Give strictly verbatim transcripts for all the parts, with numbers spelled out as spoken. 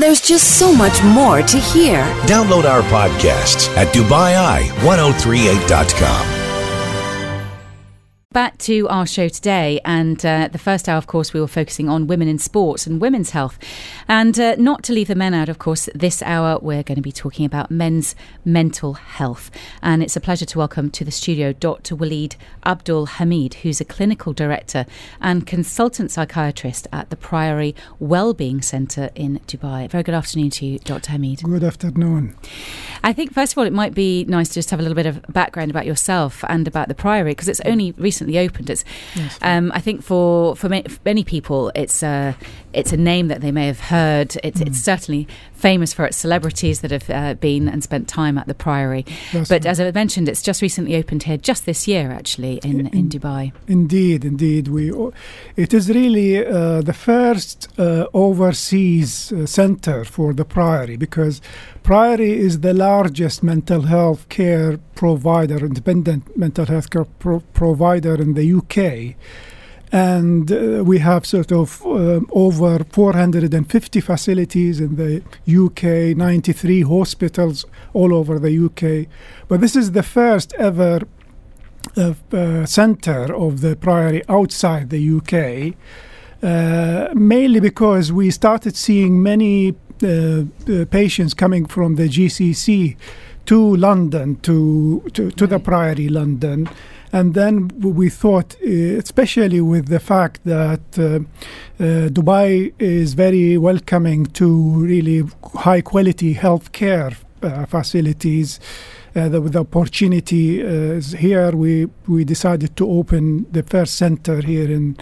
There's just so much more to hear. Download our podcasts at Dubai Eye ten thirty-eight dot com. Back to our show today, and uh, the first hour, of course, we were focusing on women in sports and women's health. And uh, not to leave the men out, of course, this hour we're going to be talking about men's mental health. And it's a pleasure to welcome to the studio Doctor Waleed Abdul Hamid, who's a clinical director and consultant psychiatrist at the Priory Wellbeing Centre in Dubai. Very good afternoon to you, Doctor Hamid. Good afternoon. I think, first of all, it might be nice to just have a little bit of background about yourself and about the Priory, because it's only recently opened. It's, yes. um, I think for for many, for many people, it's a it's a name that they may have heard. It's mm. it's certainly famous for its celebrities that have uh, been and spent time at the Priory. That's but right. As I mentioned, it's just recently opened here, just this year, actually, in, in, in Dubai. Indeed, indeed, we. It is really uh, the first uh, overseas uh, centre for the Priory, because Priory is the largest mental health care provider, independent mental health care pro- provider in the U K. And uh, we have sort of uh, over four hundred fifty facilities in the U K, ninety-three hospitals all over the U K. But this is the first ever uh, uh, centre of the Priory outside the U K, uh, mainly because we started seeing many Uh, uh, patients coming from the G C C to London, to to, to right. the Priory London. And then we thought, uh, especially with the fact that uh, uh, Dubai is very welcoming to really high-quality healthcare uh, facilities, uh, the, the opportunity uh, is here, we, we decided to open the first center here in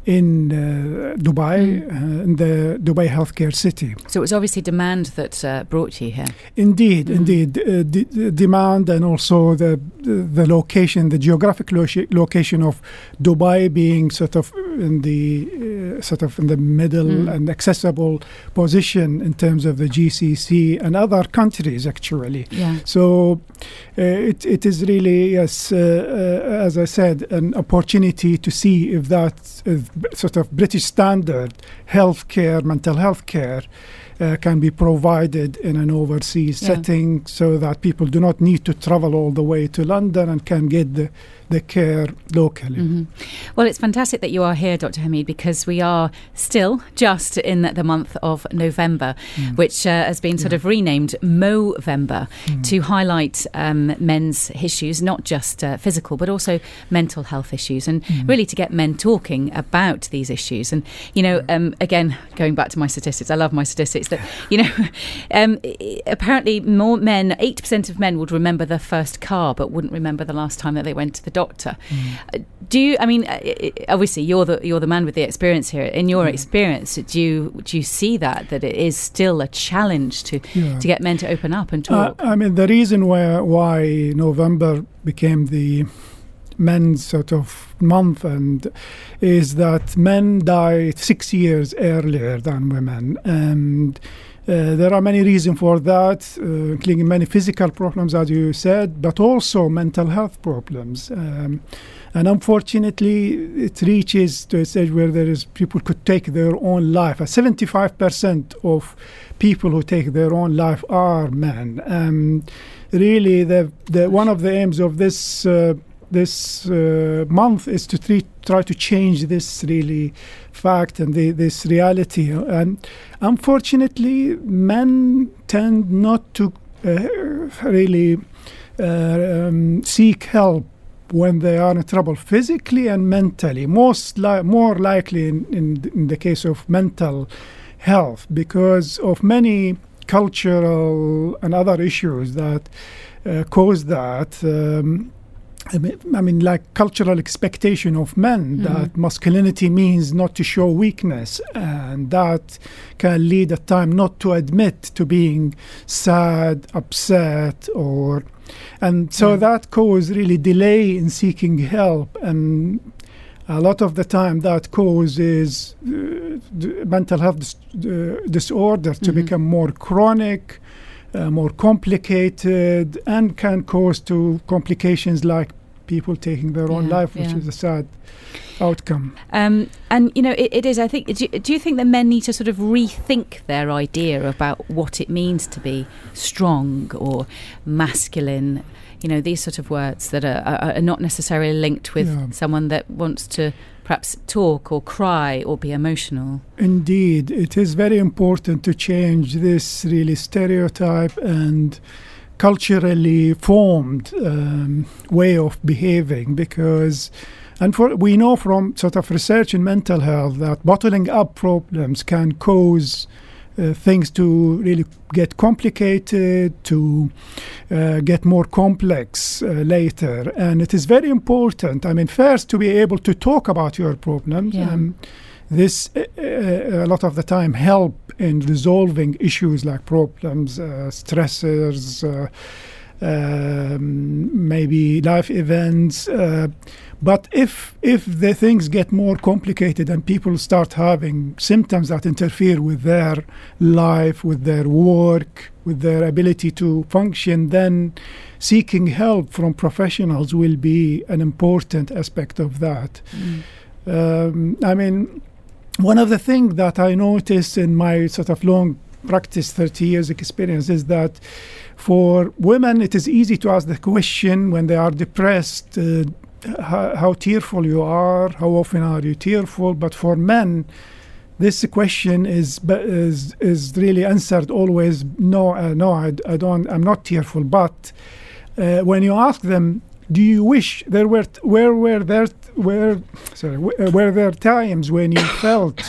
in uh, Dubai, mm. uh, in the Dubai Healthcare City. So it was obviously demand that uh, brought you here. Indeed, mm. indeed. Uh, the, the demand, and also the, the the location, the geographic lo- location of Dubai being sort of in the uh, sort of in the middle mm. and accessible position in terms of the G C C and other countries, actually. Yeah. So uh, it it is really, yes, uh, uh, as I said, an opportunity to see if that if sort of British standard healthcare, mental health care, uh, can be provided in an overseas yeah. setting, so that people do not need to travel all the way to London and can get the, the care locally. Mm-hmm. Well, it's fantastic that you are here, Doctor Hamid, because we are still just in the month of November, mm. which uh, has been sort yeah. of renamed Movember mm. to highlight um, men's issues, not just uh, physical, but also mental health issues, and mm. really to get men talking about these issues. And, you know, um, again, going back to my statistics, I love my statistics, that, you know, um, apparently more men, eighty percent of men would remember their first car, but wouldn't remember the last time that they went to the doctor. Mm. Do you, I mean, obviously you're the you're the man with the experience here. In your mm. experience, do you do you see that, that it is still a challenge to, yeah. to get men to open up and talk? Uh, I mean, the reason why, why November became the men's sort of month and is that men die six years earlier than women, and uh, there are many reasons for that, uh, including many physical problems, as you said, but also mental health problems. Um, and unfortunately, it reaches to a stage where there is people could take their own life. Uh, seventy-five percent of people who take their own life are men. Um, really, the, the one of the aims of this uh, this uh, month is to tre- try to change this really fact and the, this reality. And unfortunately, men tend not to uh, really uh, um, seek help when they are in trouble, physically and mentally. Most li- more likely in, in, in the case of mental health, because of many cultural and other issues that uh, cause that. Um, I mean, I mean, like cultural expectation of men, mm-hmm. that masculinity means not to show weakness, and that can lead at time not to admit to being sad, upset, or, and so mm. that cause really delay in seeking help, and a lot of the time that causes uh, d- mental health dis- uh, disorder to mm-hmm. become more chronic, uh, more complicated, and can cause to complications like people taking their own Yeah, life, which yeah. is a sad outcome. Um, and, you know, it, it is, I think, do, do you think that men need to sort of rethink their idea about what it means to be strong or masculine? You know, these sort of words that are, are, are not necessarily linked with Yeah. someone that wants to perhaps talk or cry or be emotional. Indeed, it is very important to change this really stereotype and culturally formed um, way of behaving, because and for, we know from sort of research in mental health that bottling up problems can cause Uh, things to really get complicated, to uh, get more complex uh, later. And it is very important, I mean, first to be able to talk about your problems. Yeah. Um, this, uh, uh, a lot of the time, help in resolving issues like problems, uh, stressors, uh, um, maybe life events. Uh, But if if the things get more complicated and people start having symptoms that interfere with their life, with their work, with their ability to function, then seeking help from professionals will be an important aspect of that. Mm. Um, I mean, one of the things that I noticed in my sort of long practice, thirty years experience, is that for women it is easy to ask the question when they are depressed, uh, How, how tearful you are, how often are you tearful? But for men, this question is is is really answered always. No, uh, no, I, I don't. I'm not tearful. But uh, when you ask them, do you wish there were t- where were there t- where sorry w- uh, were there times when you felt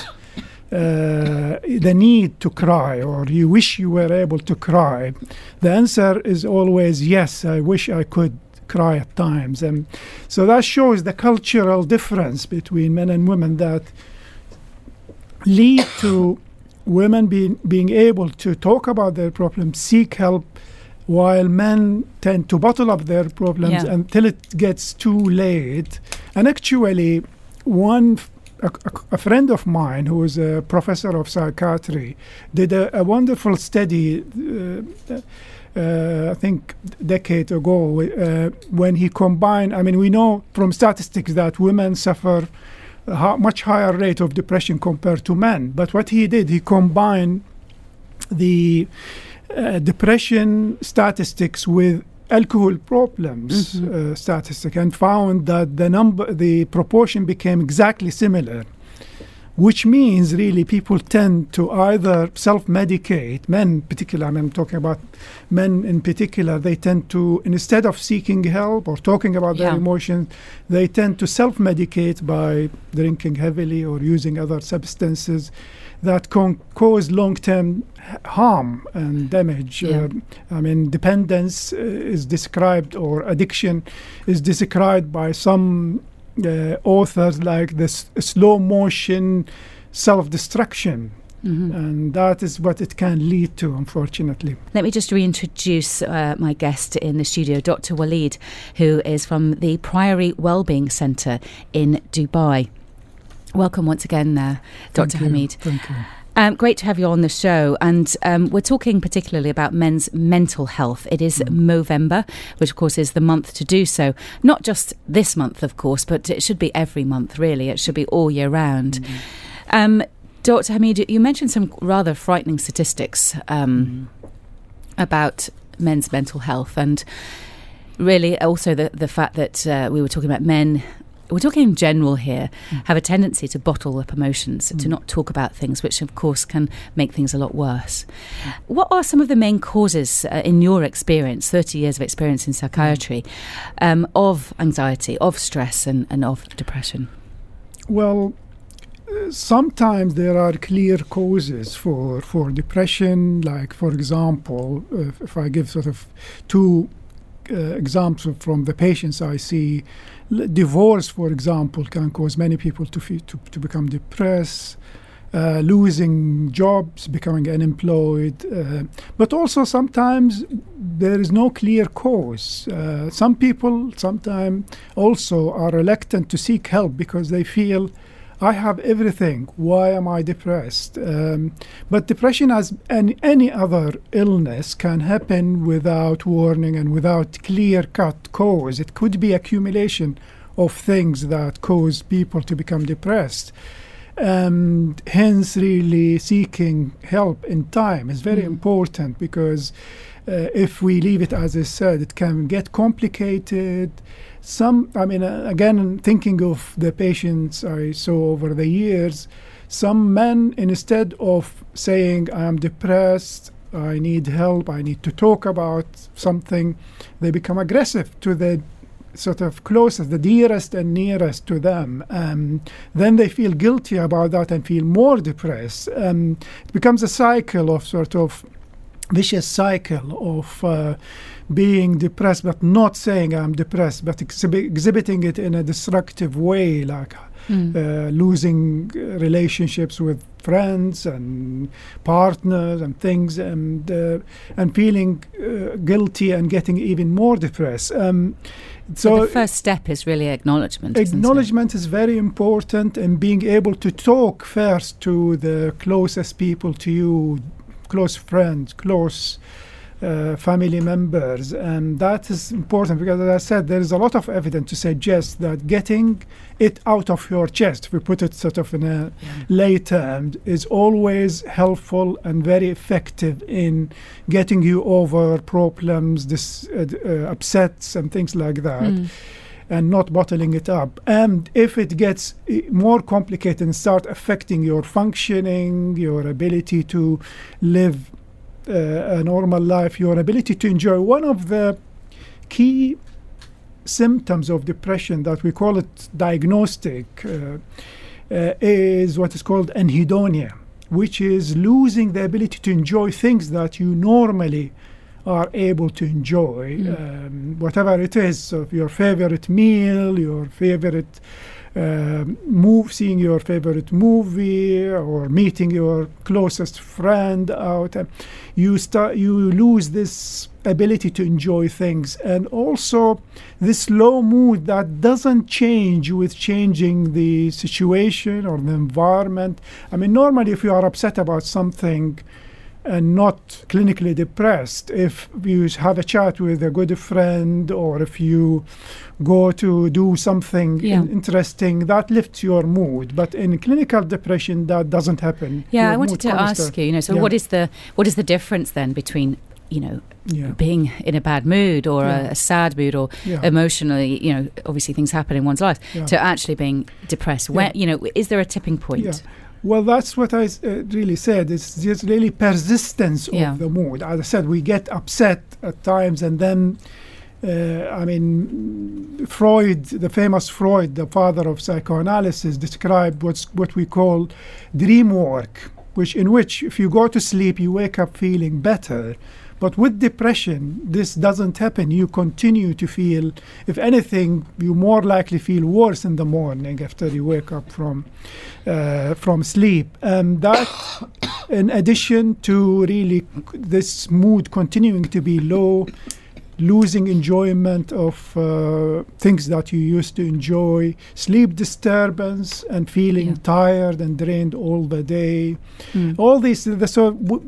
uh, the need to cry, or you wish you were able to cry? The answer is always yes. I wish I could cry at times. And so that shows the cultural difference between men and women that lead to women being being able to talk about their problems, seek help, while men tend to bottle up their problems Yeah. until it gets too late. And actually, one f- a, a- a friend of mine who is a professor of psychiatry did a, a wonderful study uh, Uh, I think a decade ago, uh, when he combined, I mean, we know from statistics that women suffer a ha- much higher rate of depression compared to men. But what he did, he combined the uh, depression statistics with alcohol problems Mm-hmm. uh, statistic, and found that the number, the proportion became exactly similar. Which means really people tend to either self-medicate, men in particular, I mean, I'm talking about men in particular, they tend to, instead of seeking help or talking about Yeah. their emotions, they tend to self-medicate by drinking heavily or using other substances that can cause long-term h- harm and damage. Yeah. Uh, I mean, dependence uh, is described, or addiction is described by some Uh, authors like this slow motion self-destruction. Mhm. And that is what it can lead to, unfortunately. Let me just reintroduce uh, my guest in the studio, Doctor Waleed, who is from the Priory Wellbeing Centre in Dubai. Welcome once again, uh, Doctor Thank you. Hamid. Thank you. Um, great to have you on the show, and um, we're talking particularly about men's mental health. It is Mm. Movember, which of course is the month to do so. Not just this month, of course, but it should be every month, really. It should be all year round. Mm. Um, Doctor Hamid, you mentioned some rather frightening statistics um, Mm. about men's mental health, and really also the, the fact that uh, we were talking about men, we're talking in general here, Mm. have a tendency to bottle up emotions, to Mm. not talk about things, which of course can make things a lot worse. What are some of the main causes, uh, in your experience, thirty years of experience in psychiatry, um, of anxiety, of stress and, and of depression? Well, uh, sometimes there are clear causes for, for depression, like, for example, if, if I give sort of two uh, examples from the patients I see, L- divorce, for example, can cause many people to feel, to, to become depressed, uh, losing jobs, becoming unemployed. Uh, but also sometimes there is no clear cause. Uh, some people sometimes also are reluctant to seek help because they feel I have everything. Why am I depressed? Um, but depression, as any, any other illness, can happen without warning and without clear-cut cause. It could be accumulation of things that cause people to become depressed. Um, hence, really seeking help in time is very mm. important, because uh, if we leave it, as I said, it can get complicated. Some, I mean, uh, again, thinking of the patients I saw over the years, some men, instead of saying, I'm depressed, I need help, I need to talk about something, they become aggressive to the sort of closest, the dearest and nearest to them. Um, then they feel guilty about that and feel more depressed. Um, it becomes a cycle of sort of vicious cycle of uh, being depressed, but not saying I'm depressed, but exhib- exhibiting it in a destructive way, like mm. uh, losing relationships with friends and partners and things, and uh, and feeling uh, guilty and getting even more depressed. Um, so, so the first step is really acknowledgement. Acknowledgement is very important, and being able to talk first to the closest people to you, close friends, close uh, family members, and that is important, because, as I said, there is a lot of evidence to suggest that getting it out of your chest, if we put it sort of in a yeah. lay term, is always helpful and very effective in getting you over problems, this uh, uh, upsets and things like that. Mm. And not bottling it up. And if it gets more complicated and start affecting your functioning, your ability to live uh, a normal life, your ability to enjoy, one of the key symptoms of depression that we call it diagnostic uh, uh, is what is called anhedonia, which is losing the ability to enjoy things that you normally are able to enjoy, mm. um, whatever it is, so your favorite meal, your favorite uh, move, seeing your favorite movie, or meeting your closest friend out. Uh, you start, you lose this ability to enjoy things, and also this low mood that doesn't change with changing the situation or the environment. I mean, normally, if you are upset about something and not clinically depressed, if you have a chat with a good friend, or if you go to do something yeah. in- interesting, that lifts your mood. But in clinical depression, that doesn't happen. Yeah, your I wanted to ask you, you know, so yeah. what is the what is the difference then between, you know, yeah. being in a bad mood or yeah. a, a sad mood, or yeah. emotionally, you know, obviously things happen in one's life, yeah. to actually being depressed? Yeah. Where, you know, is there a tipping point? Yeah. Well, that's what I uh, really said. It's just really persistence of yeah. the mood. As I said, we get upset at times, and then, uh, I mean, Freud, the famous Freud, the father of psychoanalysis, described what's what we call dream work, which in which if you go to sleep, you wake up feeling better. But with depression, this doesn't happen. You continue to feel, if anything, you more likely feel worse in the morning after you wake up from uh, from sleep. And that, in addition to really this mood continuing to be low, losing enjoyment of uh, things that you used to enjoy, sleep disturbance, and feeling yeah. tired and drained all the day. Mm. All these, the, so w-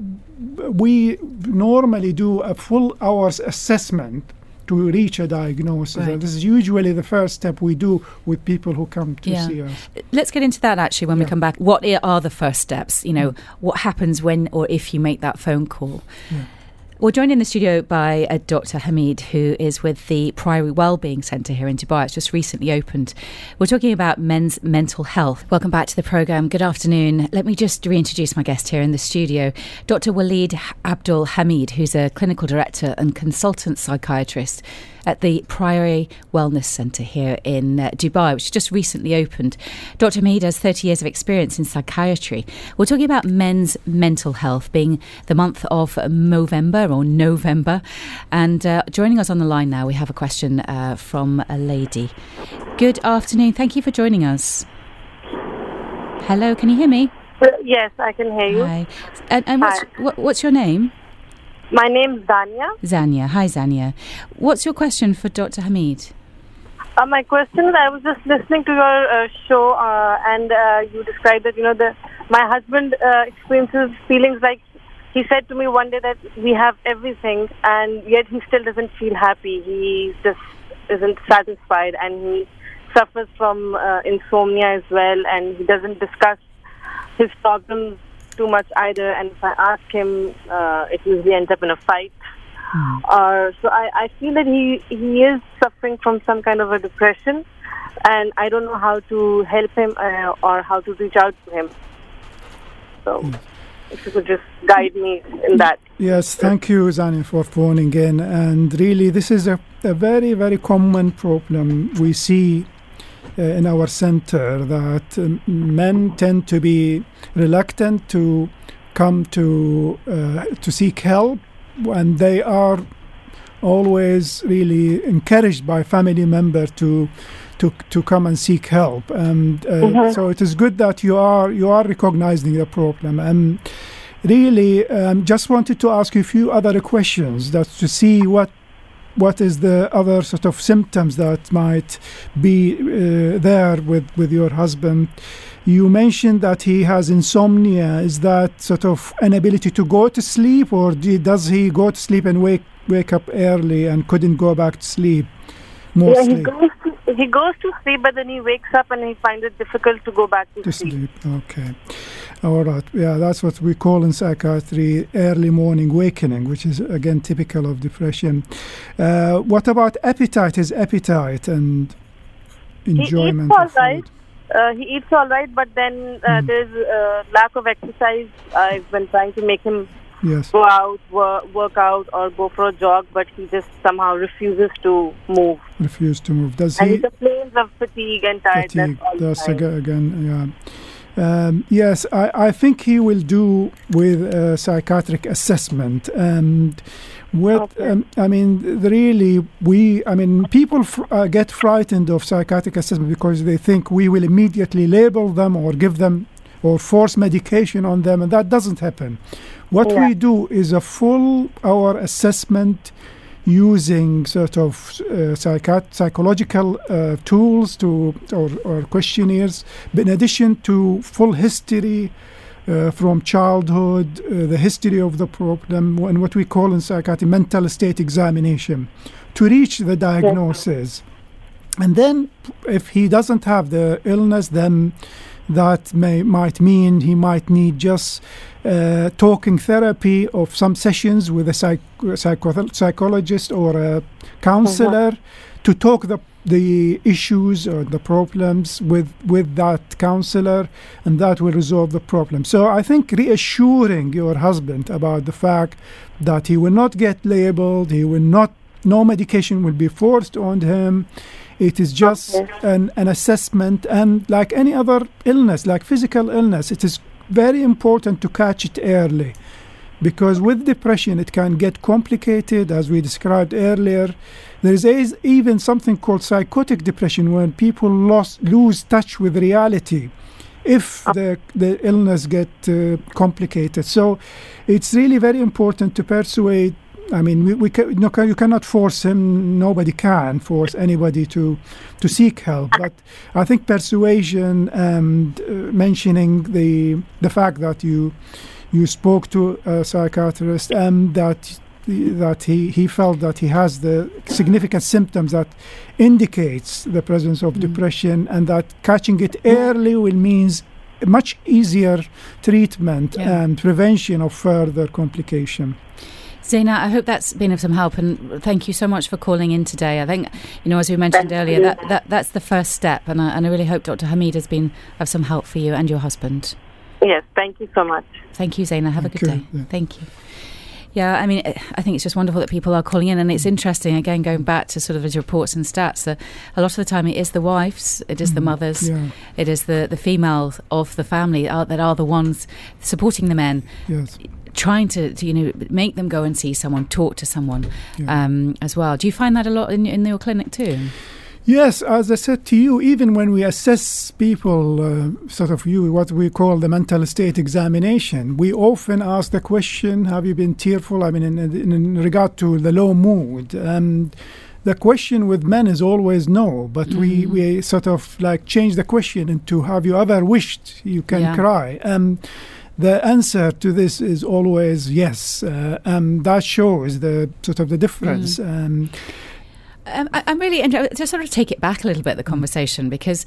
we normally do a full hour's assessment to reach a diagnosis. Right. And this is usually the first step we do with people who come to yeah. see us. Let's get into that actually when yeah. we come back. What are the first steps? You know, mm. what happens when or if you make that phone call? Yeah. We're joined in the studio by uh, Doctor Hamid, who is with the Priory Wellbeing Centre here in Dubai. It's just recently opened. We're talking about men's mental health. Welcome back to the programme. Good afternoon. Let me just reintroduce my guest here in the studio, Doctor Waleed Abdul Hamid, who's a clinical director and consultant psychiatrist at the Priory Wellness Centre here in uh, Dubai, which just recently opened. Doctor Hamid has thirty years of experience in psychiatry. We're talking about men's mental health, being the month of Movember or November. And uh, joining us on the line now, we have a question uh, from a lady. Good afternoon. Thank you for joining us. Hello, can you hear me? Uh, yes, I can hear you. Hi. And, and what's, Hi. What, what's your name? My name's Zania. Zania. Hi, Zania. What's your question for Doctor Hamid? Uh, my question is, I was just listening to your uh, show, uh, and uh, you described that, you know, the my husband uh, experiences feelings like, he said to me one day that we have everything, and yet he still doesn't feel happy. He just isn't satisfied, and he suffers from uh, insomnia as well, and he doesn't discuss his problems too much either. And if I ask him, uh, it usually ends up in a fight. Mm. Uh, so I, I feel that he, he is suffering from some kind of a depression, and I don't know how to help him uh, or how to reach out to him. So mm. if you could just guide me in that. Yes, thank you, Zania, for phoning in. And really, this is a, a very, very common problem we see uh, in our center, that um, men tend to be reluctant to come to uh, to seek help, and they are always really encouraged by family member to to to come and seek help. And uh, mm-hmm. so it is good that you are you are recognizing the problem. And really, um, just wanted to ask you a few other questions, that to see what what is the other sort of symptoms that might be uh, there with with your husband. You mentioned that he has insomnia. Is that sort of inability to go to sleep, or do, does he go to sleep and wake wake up early and couldn't go back to sleep? Mostly. Yeah, he goes to, he goes to sleep, but then he wakes up and he finds it difficult to go back to, to sleep. sleep. Okay. All right. Yeah, that's what we call in psychiatry early morning awakening, which is, again, typical of depression. Uh, what about appetite? His appetite and enjoyment he eats all of food? Right. Uh, he eats all right, but then uh, mm. there's uh, lack of exercise. I've been trying to make him yes. go out, wor- work out, or go for a jog, but he just somehow refuses to move. Refuses to move. Does and he? And he complains of fatigue and tiredness. Fatigue. All That's the time. again, yeah. Um, yes, I, I think he will do with a psychiatric assessment. And what okay. um, I mean, really, we, I mean, people fr- uh, get frightened of psychiatric assessment because they think we will immediately label them or give them or force medication on them, and that doesn't happen. What yeah. we do is a full hour assessment using sort of uh, psychi- psychological uh, tools to or, or questionnaires, in addition to full history uh, from childhood, uh, the history of the problem, and what we call in psychiatry mental state examination, to reach the diagnosis. Yeah. And then if he doesn't have the illness, then that may might mean he might need just uh, talking therapy of some sessions with a psych- psycho- psychologist or a counselor uh-huh. to talk the the issues or the problems with with that counselor, and that will resolve the problem. So I think reassuring your husband about the fact that he will not get labeled, he will not, no medication will be forced on him. It is just an, an assessment, and like any other illness, like physical illness, it is very important to catch it early, because with depression it can get complicated, as we described earlier. There is even something called psychotic depression, when people lost, lose touch with reality if the, the illness get uh, complicated. So it's really very important to persuade. I mean, we, we can, no, you cannot force him. Nobody can force anybody to to seek help. But I think persuasion and uh, mentioning the the fact that you you spoke to a psychiatrist and that that he, he felt that he has the significant symptoms that indicates the presence of mm. depression, and that catching it early will means much easier treatment yeah. and prevention of further complication. Zaina, I hope that's been of some help, and thank you so much for calling in today. I think, you know, as we mentioned thank earlier, that, that that's the first step, and I, and I really hope Doctor Hamid has been of some help for you and your husband. Yes, thank you so much. Thank you, Zaina. Have thank a good you. day. Yeah. Thank you. Yeah, I mean, I think it's just wonderful that people are calling in, and it's interesting, again, going back to sort of his reports and stats, that a lot of the time it is the wives, it is mm, the mothers, yeah. it is the, the females of the family are, that are the ones supporting the men. Yes. Trying to, to, you know, make them go and see someone, talk to someone yeah. um, as well. Do you find that a lot in, in your clinic too? Yes, as I said to you, even when we assess people, uh, sort of you, what we call the mental state examination, we often ask the question, have you been tearful? I mean, in, in, in regard to the low mood. And the question with men is always no, but Mm. we, we sort of like change the question into have you ever wished you can Yeah. cry? Um, the answer to this is always yes. Uh, um, that shows the sort of the difference. Mm. Um, Um, I, I'm really interested to sort of take it back a little bit, the conversation, because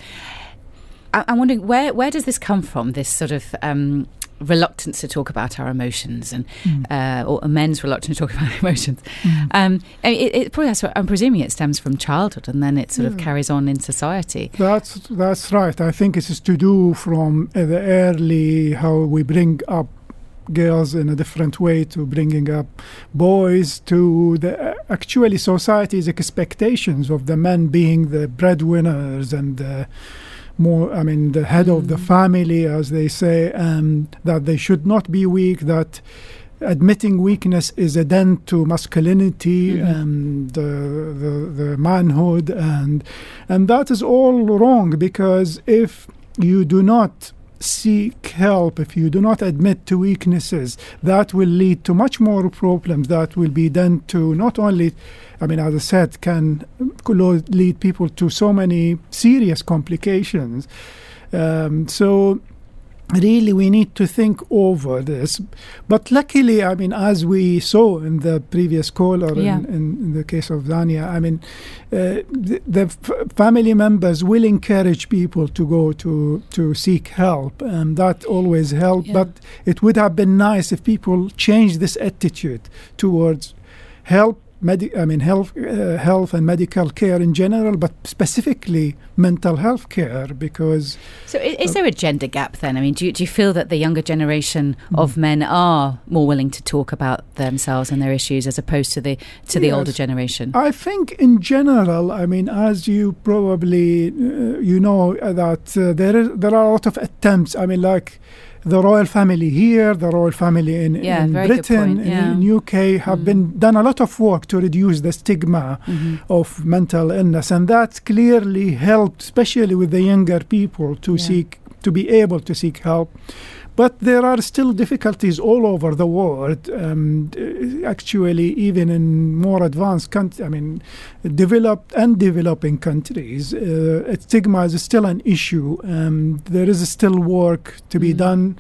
I, I'm wondering where where does this come from? This sort of um, reluctance to talk about our emotions, and Mm. uh, or men's reluctance to talk about emotions. Mm. Um, I mean, it, it probably has, I'm presuming it stems from childhood, and then it sort of Yeah. carries on in society. That's that's right. I think it is to do from uh, the early how we bring up girls in a different way to bringing up boys to the uh, actually society's expectations of the men being the breadwinners and the more, I mean, the head of the Mm. family, as they say, um, that they should not be weak, that admitting weakness is a dent to masculinity Mhm. and the, the the manhood, and and that is all wrong, because if you do not seek help, if you do not admit to weaknesses, that will lead to much more problems that will be done to not only, I mean, as I said, can lead people to so many serious complications. Um, so really we need to think over this. But luckily, I mean, as we saw in the previous call, or Yeah. in, in, in the case of Zania, I mean, uh, the, the f- family members will encourage people to go to, to seek help, and that always helps. Yeah. But it would have been nice if people changed this attitude towards help, Medi- I mean, health, uh, health and medical care in general, but specifically mental health care, because So is, is there a gender gap then? I mean, do you, do you feel that the younger generation of men are more willing to talk about themselves and their issues as opposed to the to the Yes. older generation? I think in general, I mean, as you probably uh, you know, uh, that uh, there is there are a lot of attempts. I mean, like the royal family here, the royal family in, Yeah, in very good Britain, point, yeah. in, in U K, have Mm. been done a lot of work to reduce the stigma Mhm. of mental illness, and that clearly helped, especially with the younger people, to Yeah. seek to be able to seek help. But there are still difficulties all over the world. Um, uh, actually, even in more advanced countries, I mean, developed and developing countries, uh, stigma is still an issue. Um, there is still work to be Mm. done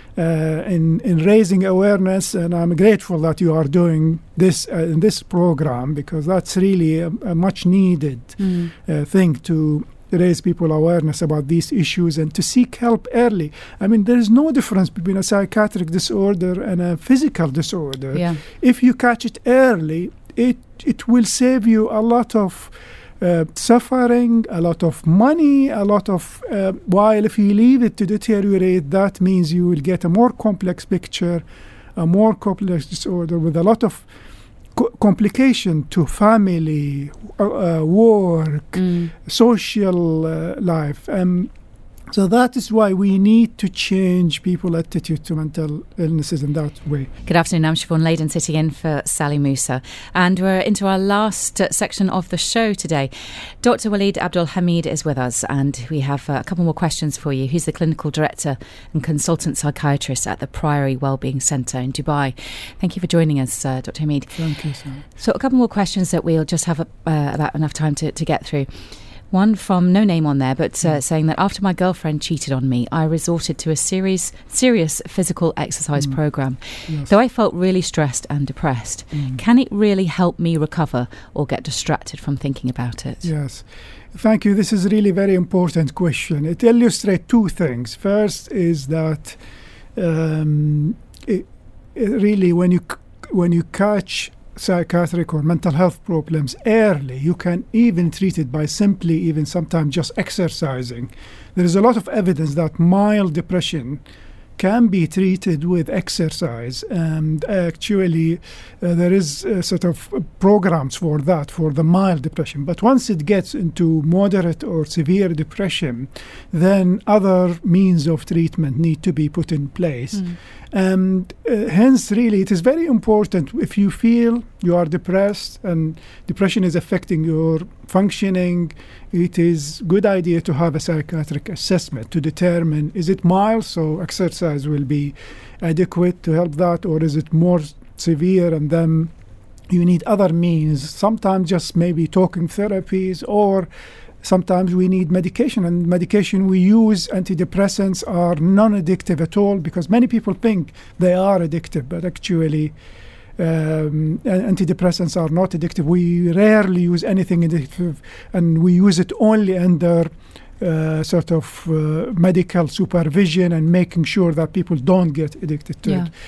uh, in in raising awareness, and I'm grateful that you are doing this uh, in this program, because that's really a, a much needed Mm. uh, thing to raise people awareness about these issues and to seek help early. I mean, there is no difference between a psychiatric disorder and a physical disorder. Yeah. If you catch it early, it it will save you a lot of uh, suffering, a lot of money, a lot of uh, while if you leave it to deteriorate, that means you will get a more complex picture, a more complex disorder with a lot of co- complication to family, uh, uh, work, Mm. social uh, life. Um, so that is why we need to change people's attitude to mental illnesses in that way. Good afternoon, I'm Siobhan Leyden, sitting in for Sally Musa. And we're into our last uh, section of the show today. Doctor Waleed Abdul Hamid is with us, and we have uh, a couple more questions for you. He's the Clinical Director and Consultant Psychiatrist at the Priory Wellbeing Centre in Dubai. Thank you for joining us, uh, Doctor Hamid. Thank you, Sam. So a couple more questions that we'll just have uh, about enough time to, to get through. One from no name on there, but uh, saying that after my girlfriend cheated on me, I resorted to a serious, serious physical exercise Mm. program. Yes. Though I felt really stressed and depressed, Mm. can it really help me recover or get distracted from thinking about it? Yes. Thank you. This is really very important question. It illustrates two things. First is that um, it, it really when you c- when you catch psychiatric or mental health problems early, you can even treat it by simply even sometimes just exercising. There is a lot of evidence that mild depression can be treated with exercise, and actually uh, there is uh, sort of programs for that, for the mild depression. But once it gets into moderate or severe depression, then other means of treatment need to be put in place. Mm. And uh, hence, really, it is very important if you feel you are depressed and depression is affecting your functioning, it is a good idea to have a psychiatric assessment to determine, is it mild, so exercise will be adequate to help that, or is it more severe, and then you need other means. Sometimes just maybe talking therapies, or sometimes we need medication. And medication we use, antidepressants, are non-addictive at all, because many people think they are addictive, but actually um, antidepressants are not addictive. We rarely use anything addictive, and we use it only under uh, sort of uh, medical supervision and making sure that people don't get addicted to Yeah. it.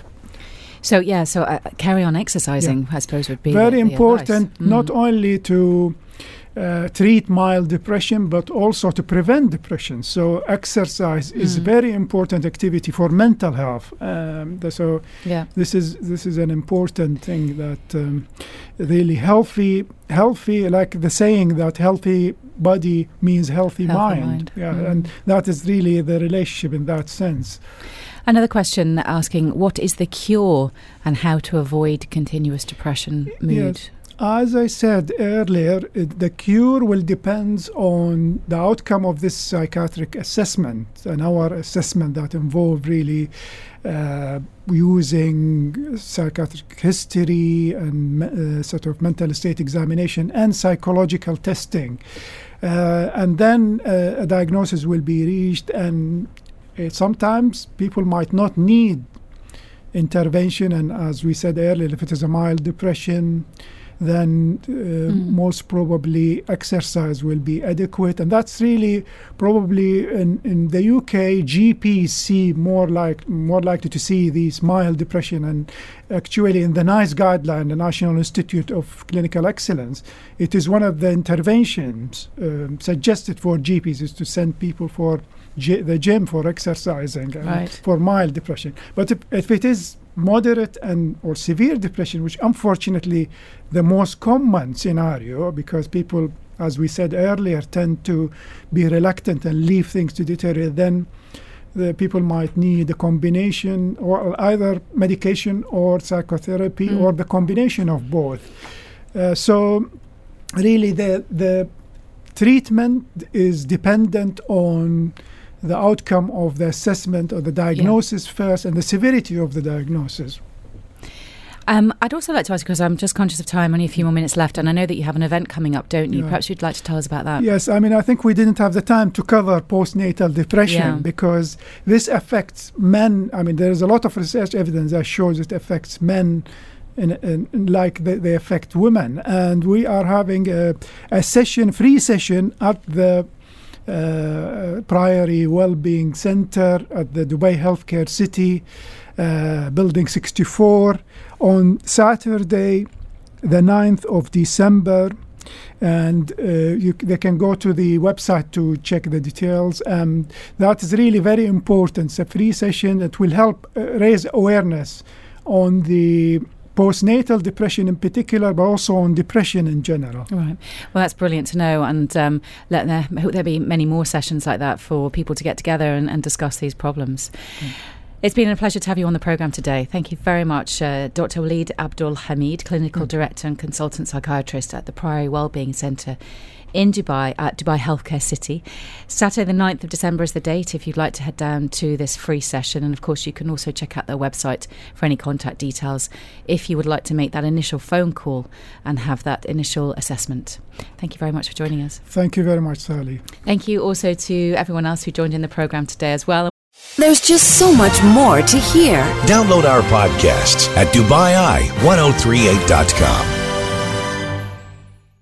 So, yeah, so uh, carry on exercising, Yeah. I suppose, would be Very the, the important, advice. Mm. not only to uh, treat mild depression, but also to prevent depression. So exercise is Mm. very important activity for mental health. Um, the- so Yeah. this is this is an important thing, that um, really healthy, healthy, like the saying that healthy body means healthy, Healthy mind. mind. Yeah, Mm. and that is really the relationship in that sense. Another question asking, what is the cure and how to avoid continuous depression mood? Yes. As I said earlier, it, the cure will depend on the outcome of this psychiatric assessment, and our assessment that involved really uh, using psychiatric history and uh, sort of mental state examination and psychological testing. Uh, and then uh, a diagnosis will be reached, and uh, sometimes people might not need intervention. And as we said earlier, if it is a mild depression, then uh, Mm. most probably exercise will be adequate. And that's really probably in, in the U K, G Ps see more like more likely to see these mild depression. And actually in the NICE guideline, the National Institute of Clinical Excellence, it is one of the interventions um, suggested for G Ps is to send people for G- the gym for exercising and Right. for mild depression. But if, if it is moderate and or severe depression, which unfortunately the most common scenario, because people, as we said earlier, tend to be reluctant and leave things to deteriorate, then the people might need a combination, or either medication or psychotherapy, Mm. or the combination of both. Uh, so really the the treatment is dependent on the outcome of the assessment or the diagnosis first, and the severity of the diagnosis. Um, I'd also like to ask, because I'm just conscious of time, only a few more minutes left, and I know that you have an event coming up, don't you? Yeah. Perhaps you'd like to tell us about that. Yes, I mean, I think we didn't have the time to cover postnatal depression, Yeah. because this affects men. I mean, there is a lot of research evidence that shows it affects men in, in, in like they, they affect women. And we are having a, a session, free session at the uh, Priory Wellbeing Center at the Dubai Healthcare City, uh, Building sixty-four, on Saturday, the ninth of December. And uh, you, they can go to the website to check the details. Um, that is really very important. It's a free session that will help uh, raise awareness on the postnatal depression in particular, but also on depression in general. Right. Well, that's brilliant to know, and um, let there, I hope there be many more sessions like that for people to get together and, and discuss these problems. Mm. It's been a pleasure to have you on the programme today. Thank you very much, uh, Doctor Waleed Abdul Hamid, Clinical mm. Director and Consultant Psychiatrist at the Priory Wellbeing Centre in Dubai, at Dubai Healthcare City. Saturday the ninth of December is the date if you'd like to head down to this free session. And of course, you can also check out their website for any contact details if you would like to make that initial phone call and have that initial assessment. Thank you very much for joining us. Thank you very much, Sally. Thank you also to everyone else who joined in the programme today as well. There's just so much more to hear. Download our podcasts at Dubai Eye ten thirty-eight dot com.